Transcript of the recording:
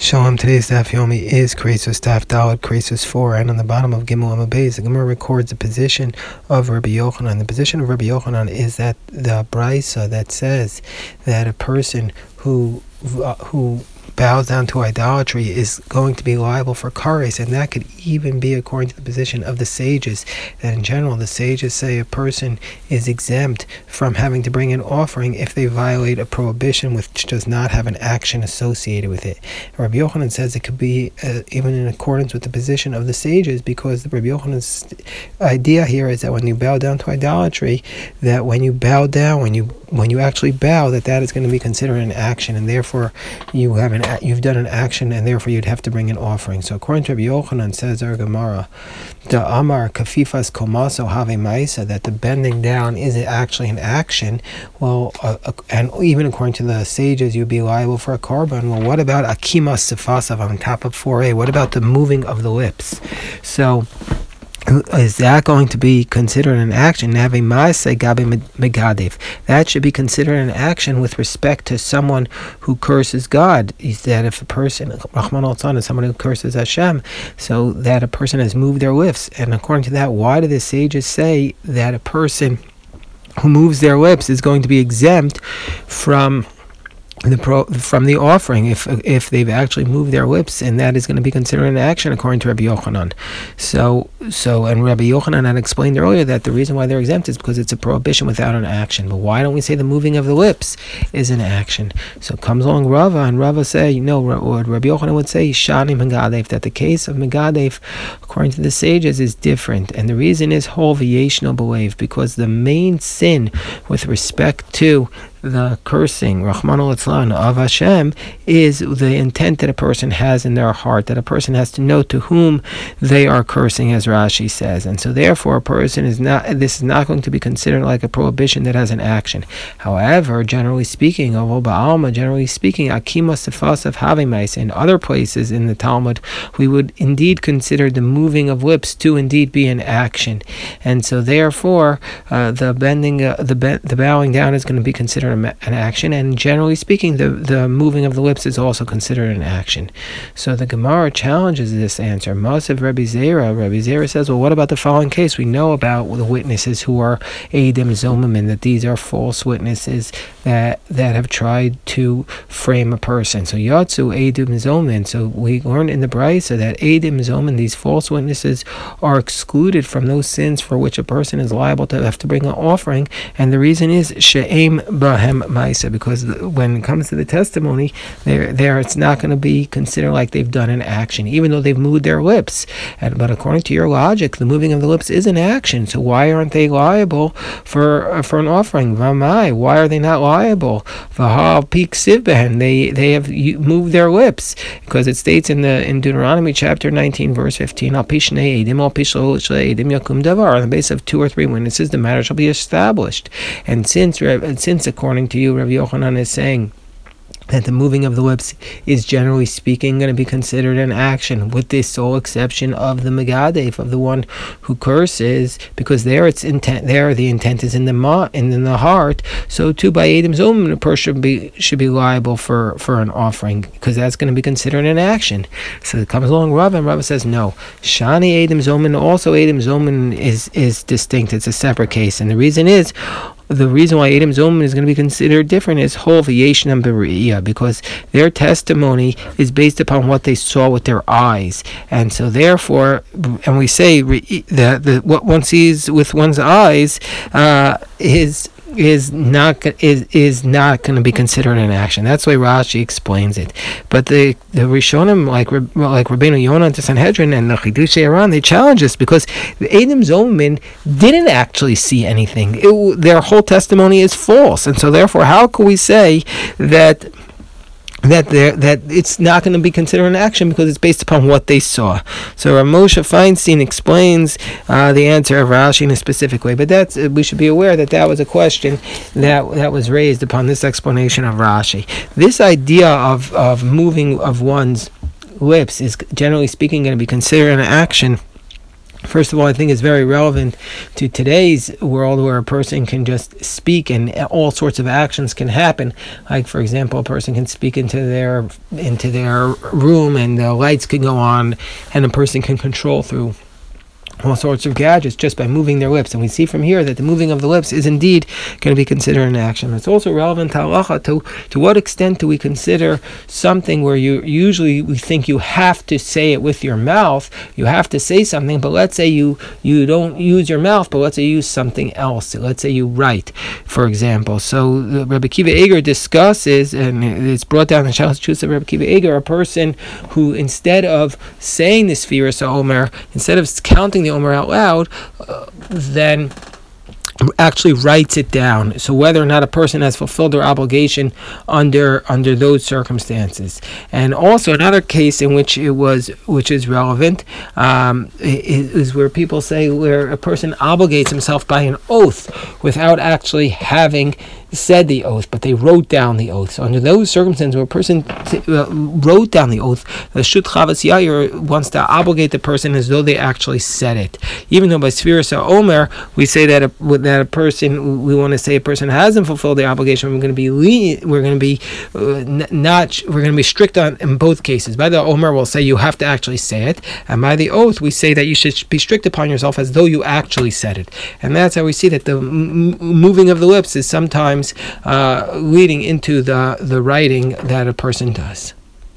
Shalom, today's Daf Yomi is Kresos Daf Daled Kresos 4, and on the bottom of Gimel Amud Beis, the Gemara records the position of Rabbi Yochanan. The position of Rabbi Yochanan is that the Braisa that says that a person who bows down to idolatry is going to be liable for kares, and that could even be according to the position of the sages, that in general the sages say a person is exempt from having to bring an offering if they violate a prohibition which does not have an action associated with it. Rabbi Yochanan says it could be even in accordance with the position of the sages, because the Rabbi Yochanan's idea here is that when you bow down to idolatry, that when you bow down, when you actually bow, that is going to be considered an action, and therefore you've done an action, and therefore you'd have to bring an offering. So according to Rabbi Yochanan, says our Gemara, the Amar Kafifas Komaso Have Maisa, that the bending down is actually an action. Well, and even according to the sages, you'd be liable for a korban. Well, what about Akimas Sifasav on top of 4a? What about the moving of the lips? So is that going to be considered an action? That should be considered an action with respect to someone who curses God. Is that if a person, Rahman al-Tzan, is someone who curses Hashem, so that a person has moved their lips. And according to that, why do the sages say that a person who moves their lips is going to be exempt from the offering if they've actually moved their lips, and that is going to be considered an action according to Rabbi Yochanan. So and Rabbi Yochanan had explained earlier that the reason why they're exempt is because it's a prohibition without an action. But why don't we say the moving of the lips is an action? So comes along Rava, and Rava say, what Rabbi Yochanan would say, Shani Megadef, that the case of Megadef, according to the sages, is different. And the reason is whole v'yeshno belief, because the main sin with respect to the cursing, Rahman al-Tzlan, of Hashem, is the intent that a person has in their heart, that a person has to know to whom they are cursing, as Rashi says. And so therefore this is not going to be considered like a prohibition that has an action. However, generally speaking, Akima Sefasav Havimais, in other places in the Talmud, we would indeed consider the moving of lips to indeed be an action. And so therefore, the bowing down is going to be considered an action, and generally speaking, the moving of the lips is also considered an action. So the Gemara challenges this answer. Masav Rabbi Zera says, well, what about the following case? We know about the witnesses who are Eidim Zomim, that these are false witnesses that have tried to frame a person. So Yatsu Eidim Zomin. So we learned in the Braisa that Eidim Zomin, these false witnesses, are excluded from those sins for which a person is liable to have to bring an offering, and the reason is She'em Bahem Maisa, because when it comes to the testimony, there it's not going to be considered like they've done an action, even though they've moved their lips. But according to your logic, the moving of the lips is an action. So why aren't they liable for an offering? Vamai, why are they not liable? Vahal Pik Sivbehen, they have moved their lips, because it states in Deuteronomy chapter 19 verse 15, on the basis of 2 or 3 witnesses, the matter shall be established. And since according to you, Rabbi Yochanan is saying that the moving of the lips is generally speaking going to be considered an action, with the sole exception of the Megadef, of the one who curses, because the intent is in the heart. So too by Eidim Zomim, a person should be liable for an offering, because that's going to be considered an action. So it comes along Rav, and Rav says no. Shani Eidim Zomim, also Eidim Zomim is distinct. It's a separate case, and the reason why Eidim Zomim is going to be considered different is Hol v'Yeshnam B'Re'iyah, because their testimony is based upon what they saw with their eyes, and so therefore, and we say that what one sees with one's eyes is not going to be considered an action. That's the way Rashi explains it. But the Rishonim, like Rabbeinu Yonah to Sanhedrin and the Chidushei Aran, they challenge us, because the Eidim Zomim didn't actually see anything. Their whole testimony is false, and so therefore, how can we say that it's not going to be considered an action, because it's based upon what they saw? So Rav Moshe Feinstein explains the answer of Rashi in a specific way, but we should be aware that was a question that was raised upon this explanation of Rashi. This idea of moving of one's lips is generally speaking going to be considered an action First of all, I think it's very relevant to today's world where a person can just speak and all sorts of actions can happen. Like, for example, a person can speak into their room and the lights can go on, and a person can control through all sorts of gadgets just by moving their lips. And we see from here that the moving of the lips is indeed going to be considered an action. It's also relevant to halacha, to what extent do we consider something where we think you have to say it with your mouth, you have to say something, but let's say you don't use your mouth, but let's say you use something else. Let's say you write, for example. So Rabbi Akiva Eiger discusses, and it's brought down in Shalos Chus of Rabbi Akiva Eiger, a person who, instead of saying this Sfiras HaOmer, instead of counting the Omer out loud, then actually writes it down. So whether or not a person has fulfilled their obligation under those circumstances. And also another case in which is relevant, is where people say where a person obligates himself by an oath without actually having said the oath, but they wrote down the oath. So under those circumstances where a person wrote down the oath, the Shut Chavas Yair wants to obligate the person as though they actually said it. Even though by Sfiras HaOmer we say that a person, we want to say a person hasn't fulfilled the obligation, we're going to be strict on in both cases. By the Omer we'll say you have to actually say it, and by the oath we say that you should be strict upon yourself as though you actually said it. And that's how we see that the moving of the lips is sometimes leading into the writing that a person does.